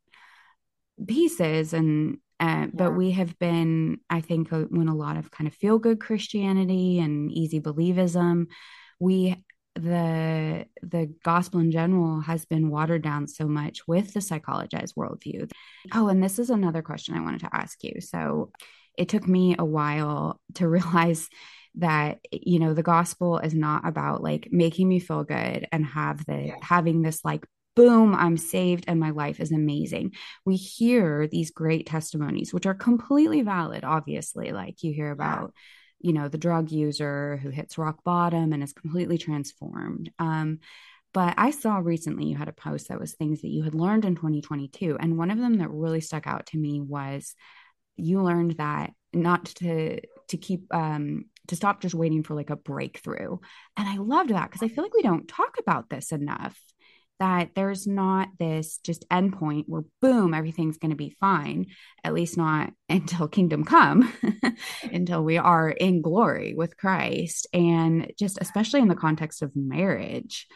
pieces. And uh, yeah. But we have been, I think, uh, when a lot of kind of feel-good Christianity and easy believism, we the the gospel in general has been watered down so much with the psychologized worldview. Oh, and this is another question I wanted to ask you. So it took me a while to realize that, you know, the gospel is not about like making me feel good and have the yeah. having this like, boom, I'm saved and my life is amazing. We hear these great testimonies, which are completely valid, obviously. Like you hear about, yeah. you know, the drug user who hits rock bottom and is completely transformed. Um, but I saw recently you had a post that was things that you had learned in twenty twenty-two. And one of them that really stuck out to me was you learned that not to to keep um to stop just waiting for like a breakthrough. And I loved that, because I feel like we don't talk about this enough, that there's not this just endpoint where boom, everything's going to be fine, at least not until kingdom come, until we are in glory with Christ. And just especially in the context of marriage,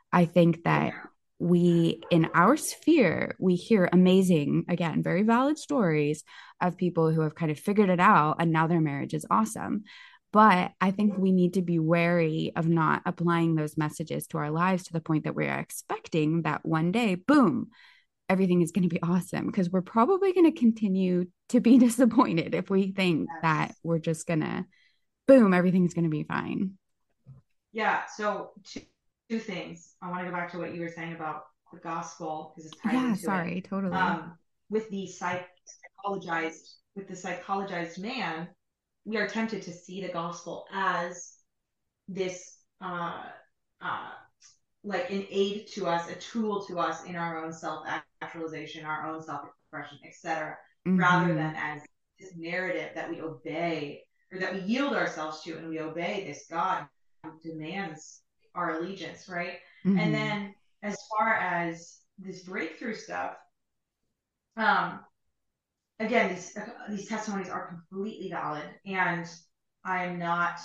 I think that Yeah. we, in our sphere, we hear amazing, again, very valid stories of people who have kind of figured it out and now their marriage is awesome. But I think we need to be wary of not applying those messages to our lives to the point that we're expecting that one day, boom, everything is going to be awesome. Because we're probably going to continue to be disappointed if we think that Yes. we're just going to, boom, everything's going to be fine. Yeah. So two, two things. I want to go back to what you were saying about the gospel because it ties Yeah, into it. sorry, totally. Um, with the psych- psychologized, with the psychologized man, we are tempted to see the gospel as this, uh, uh, like an aid to us, a tool to us in our own self actualization, our own self expression, et cetera, rather than Mm-hmm. as this narrative that we obey or that we yield ourselves to and we obey this God who demands our allegiance, right? And Mm-hmm. then as far as this breakthrough stuff, um, again, these these testimonies are completely valid, and I'm not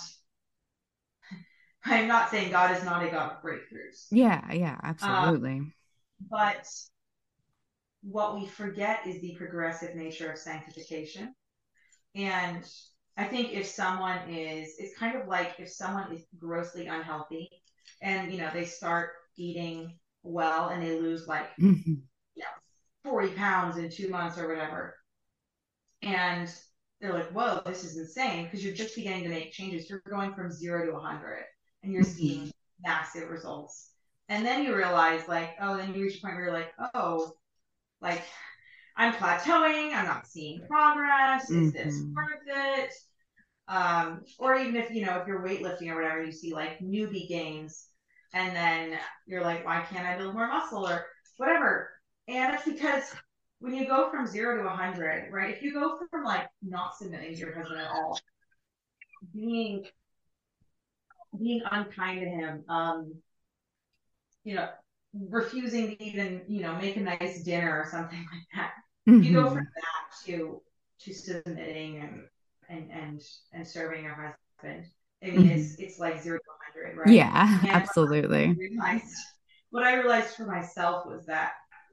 I'm not saying God is not a God of breakthroughs. Yeah, yeah, Um, absolutely. but what we forget is the progressive nature of sanctification. And I think if someone is, it's kind of like if someone is grossly unhealthy and, you know, they start eating well and they lose like, Mm-hmm. you know, forty pounds in two months or whatever. And they're like, whoa, this is insane because you're just beginning to make changes. You're going from zero to one hundred and you're Mm-hmm. seeing massive results. And then you realize, like, oh, then you reach a point where you're like, oh, like I'm plateauing, I'm not seeing progress, is this Mm-hmm. worth it? Um, or even if, you know, if you're weightlifting or whatever, you see like newbie gains, and then you're like, why can't I build more muscle or whatever? And it's because when you go from zero to one hundred, right? If you go from like not submitting to your husband at all, being being unkind to him, um, you know, refusing to even, you know, make a nice dinner or something like that. If you go from Mm-hmm. that to to submitting and and and and serving your husband, I mean, Mm-hmm. it's it's like zero to one hundred, right? Yeah, And what I absolutely. realized, what I realized for myself was that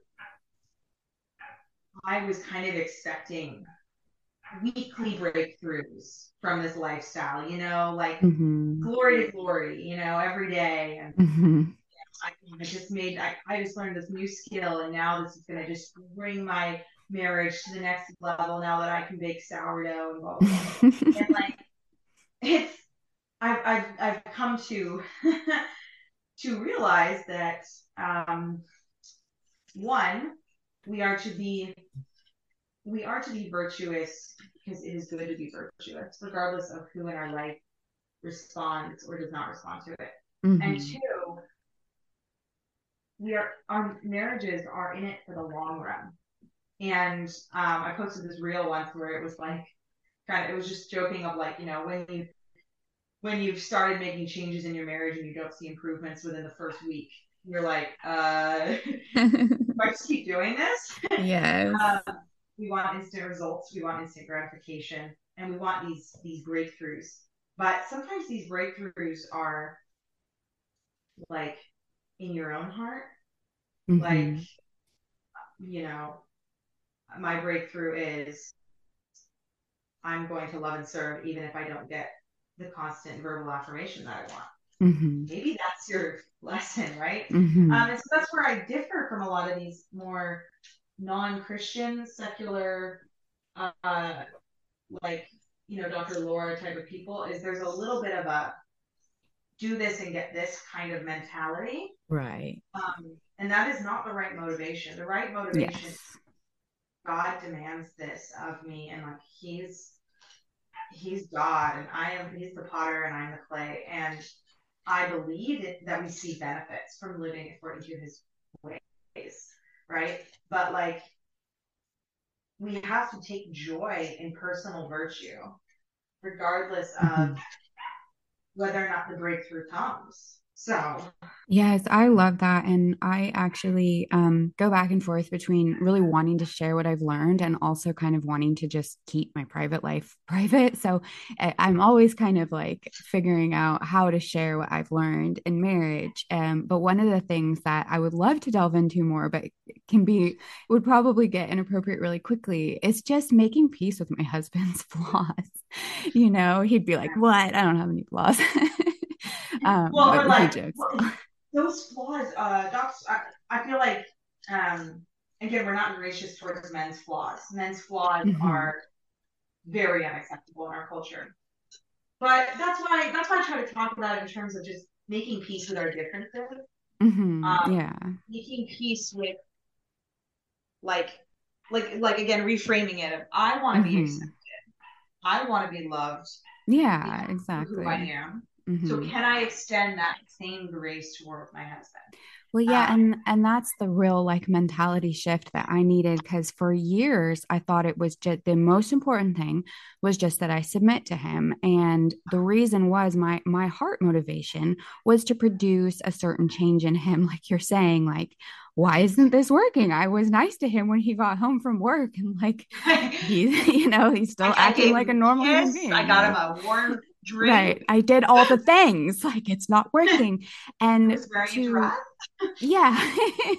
I was kind of expecting weekly breakthroughs from this lifestyle, you know, like Mm-hmm. glory to glory, you know, every day. And Mm-hmm. I, I just made, I, I just learned this new skill, and now this is going to just bring my marriage to the next level now that I can bake sourdough and blah, blah, blah. And like, it's, I've, I've, I've come to, to realize that, um, one, we are to be, we are to be virtuous because it is good to be virtuous, regardless of who in our life responds or does not respond to it. And Mm-hmm. two, we are, our marriages are in it for the long run. And um, I posted this reel once where it was like kind of it was just joking of like, you know, when you when you've started making changes in your marriage and you don't see improvements within the first week, you're like, uh, do I just keep doing this? Yes. um, we want instant results, we want instant gratification, and we want these these breakthroughs. But sometimes these breakthroughs are like in your own heart, like, Mm-hmm. you know, my breakthrough is I'm going to love and serve even if I don't get the constant verbal affirmation that I want. Mm-hmm. Maybe that's your lesson, right? Um, Mm-hmm. and so that's where I differ from a lot of these more non-Christian, secular, uh, like, you know, doctor Laura type of people, is there's a little bit of a do this and get this kind of mentality. Right. Um, and that is not the right motivation. The right motivation, Yes. God demands this of me, and like he's he's God and I am he's the potter and I'm the clay. And I believe it, that we see benefits from living according to his ways, right? But like we have to take joy in personal virtue, regardless Mm-hmm. of whether or not the breakthrough comes. So, Yes, I love that. And I actually um, go back and forth between really wanting to share what I've learned and also kind of wanting to just keep my private life private. So I- I'm always kind of like figuring out how to share what I've learned in marriage. Um, but one of the things that I would love to delve into more, but can be, would probably get inappropriate really quickly, is just making peace with my husband's flaws. You know, he'd be like, "What? I don't have any flaws." Um, well, but or he like jokes. well, those flaws, uh, docs, I, I feel like, um, again, we're not gracious towards men's flaws. Men's flaws Mhm. are very unacceptable in our culture. But that's why that's why I try to talk about it in terms of just making peace with our differences, Hmm. um, Yeah. making peace with like like like again reframing it. I want to be accepted. Hmm. I want to be loved Yeah, because of who I exactly. am. So Hmm. can I extend that same grace toward my husband? Well, yeah, Um, and and that's the real like mentality shift that I needed because for years I thought it was just the most important thing was just that I submit to him. And the reason was my my heart motivation was to produce a certain change in him, like you're saying, like, why isn't this working? I was nice to him when he got home from work and like he's, you know, he's still I, I acting gave like a him a normal human kiss. I being. got him Like, a warm drink. right. I did all the things. Like it's not working. I And was wearing a to dress. yeah.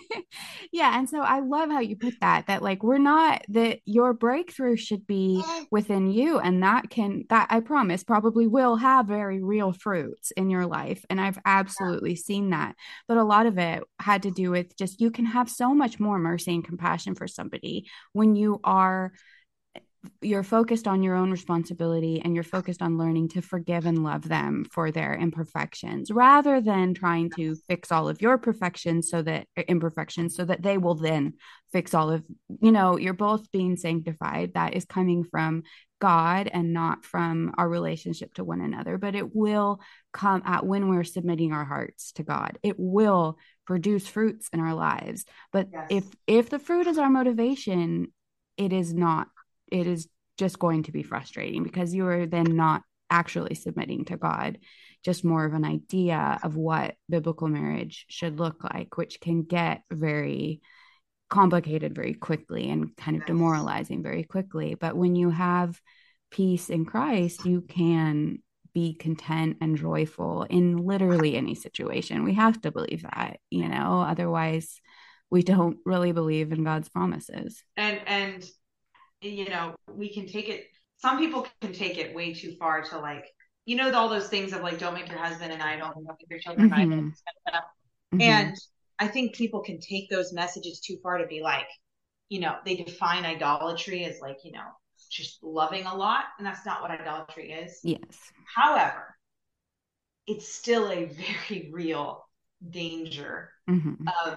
Yeah. And so I love how you put that, that like we're not that your breakthrough should be within you. And that can, that I promise probably will have very real fruits in your life. And I've absolutely seen that. But a lot of it had to do with just you can have so much more mercy and compassion for somebody when you are you're focused on your own responsibility and you're focused on learning to forgive and love them for their imperfections rather than trying to fix all of your perfections so that imperfections so that they will then fix all of you know you're both being sanctified that is coming from God and not from our relationship to one another, but it will come at when we're submitting our hearts to God, it will produce fruits in our lives. But if Yes. if the fruit is our motivation, it is not, it is just going to be frustrating because you are then not actually submitting to God, just more of an idea of what biblical marriage should look like, which can get very complicated very quickly and kind of Yes. demoralizing very quickly. But when you have peace in Christ, you can be content and joyful in literally any situation. We have to believe that, you know, otherwise, we don't really believe in God's promises. And and you know, we can take it, some people can take it way too far to like, you know, all those things of like, don't make your husband an idol, don't make your children idols. Mm-hmm. Mm-hmm. And I think people can take those messages too far to be like, you know, they define idolatry as like, you know, just loving a lot. And that's not what idolatry is. Yes. However, it's still a very real danger Mm-hmm. of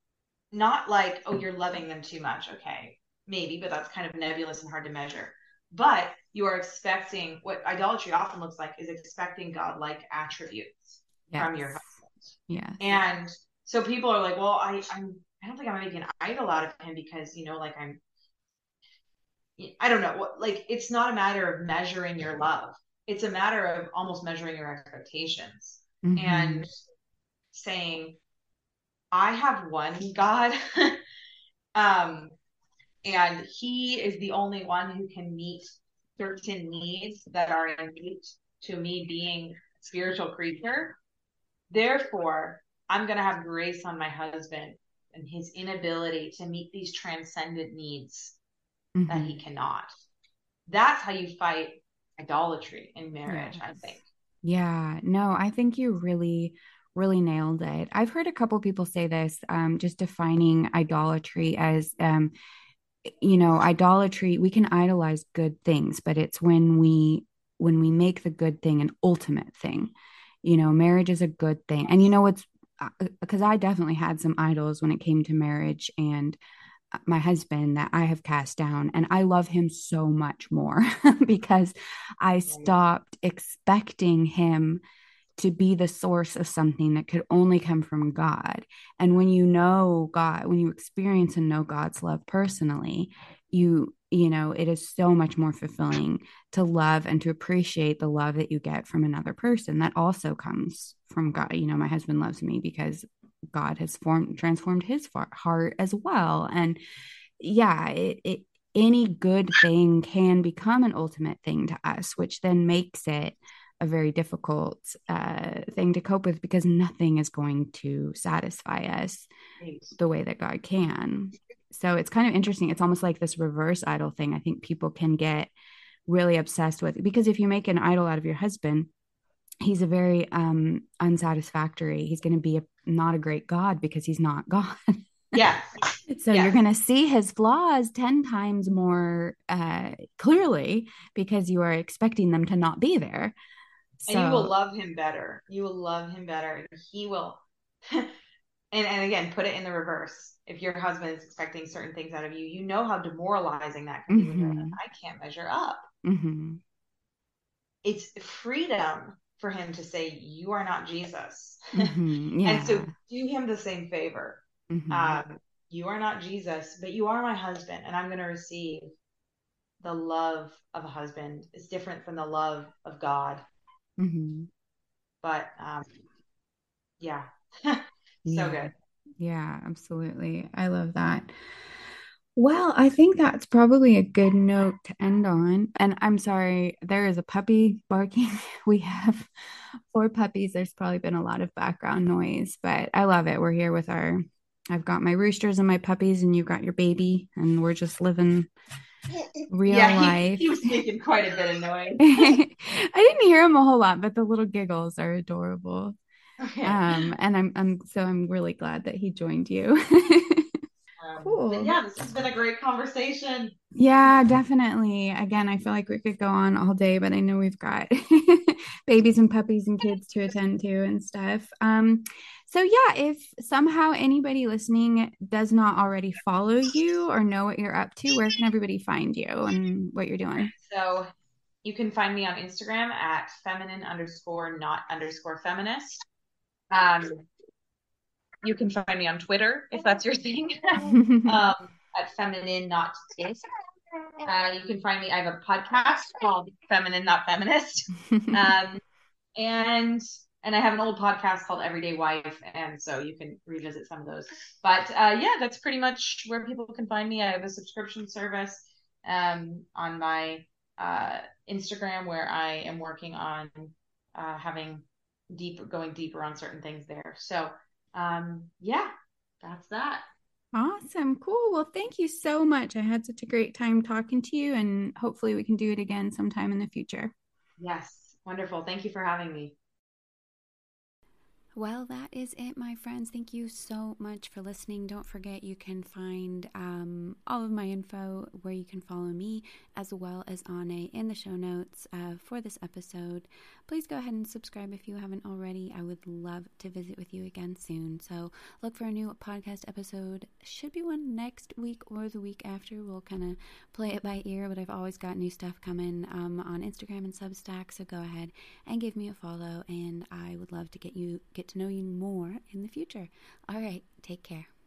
not like, oh, you're loving them too much. Okay, maybe, but that's kind of nebulous and hard to measure. But you are expecting, what idolatry often looks like is expecting godlike attributes from your Yes. husband. Yes. And so people are like, well, I, I'm, I don't think I'm making an idol out of him because, you know, like I'm, I don't know, what, like it's not a matter of measuring your love. It's a matter of almost measuring your expectations Mm-hmm. and saying, I have one God. um, and he is the only one who can meet certain needs that are innate to me being a spiritual creature. Therefore, I'm going to have grace on my husband and his inability to meet these transcendent needs that he Mm-hmm. cannot. That's how you fight idolatry in marriage, I Yes. think. Yeah. No, I think you really, really nailed it. I've heard a couple people say this, um, just defining idolatry as, um, you know, idolatry, we can idolize good things, but it's when we when we make the good thing an ultimate thing. You know, marriage is a good thing. And you know what's because I definitely had some idols when it came to marriage and my husband that I have cast down, and I love him so much more because I Right. stopped expecting him to be the source of something that could only come from God. And when you know God, when you experience and know God's love personally, you, you know, it is so much more fulfilling to love and to appreciate the love that you get from another person. That also comes from God. You know, my husband loves me because God has formed, transformed his heart as well. And yeah, it, it, any good thing can become an ultimate thing to us, which then makes it a very difficult uh, thing to cope with because nothing is going to satisfy us the way that God can. So it's kind of interesting. It's almost like this reverse idol thing. I think people can get really obsessed with, because if you make an idol out of your husband, he's a very um, unsatisfactory. He's going to be a, not a great God because he's not God. Yes. So yes. you're going to see his flaws ten times more uh, clearly because you are expecting them to not be there. So, and you will love him better. You will love him better. And he will. and, and again, put it in the reverse. If your husband is expecting certain things out of you, you know how demoralizing that can be when you're like, mm-hmm. I can't measure up. Mm-hmm. It's freedom for him to say, you are not Jesus. Mm-hmm. And so Yeah. do him the same favor. Mm-hmm. Um, you are not Jesus, but you are my husband, and I'm going to receive the love of a husband. It's different from the love of God. Mm-hmm. But um, yeah, so Yeah. good. Yeah, absolutely. I love that. Well, I think that's probably a good note to end on. And I'm sorry, there is a puppy barking. We have four puppies. There's probably been a lot of background noise, but I love it. We're here with our, I've got my roosters and my puppies, and you've got your baby, and we're just living real Yeah, he, life. he was making quite a bit of noise. I didn't hear him a whole lot, but the little giggles are adorable. Okay. Um, and I'm I'm so I'm really glad that he joined you. Um, but Cool. yeah, this has been a great conversation. Yeah, definitely. Again, I feel like we could go on all day, but I know we've got babies and puppies and kids to attend to and stuff. Um, so yeah, if somehow anybody listening does not already follow you or know what you're up to, where can everybody find you and what you're doing? So you can find me on Instagram at feminine underscore not underscore feminist. Um, you can find me on Twitter if that's your thing. um, at feminine not is. Uh, you can find me. I have a podcast called Feminine Not Feminist, um, and and I have an old podcast called Everyday Wife, and so you can revisit some of those. But uh, yeah, that's pretty much where people can find me. I have a subscription service um, on my uh, Instagram where I am working on uh, having deep, going deeper on certain things there. So um, yeah, that's that. Awesome. Cool. Well, thank you so much. I had such a great time talking to you, and hopefully we can do it again sometime in the future. Yes, wonderful. Thank you for having me. Well, that is it, my friends. Thank you so much for listening. Don't forget you can find um, all of my info where you can follow me, as well as Anne, in the show notes uh, for this episode. Please go ahead and subscribe if you haven't already. I would love to visit with you again soon. So look for a new podcast episode. Should be one next week or the week after. We'll kind of play it by ear, but I've always got new stuff coming um, on Instagram and Substack. So go ahead and give me a follow, and I would love to get you get to know you more in the future. All right, take care.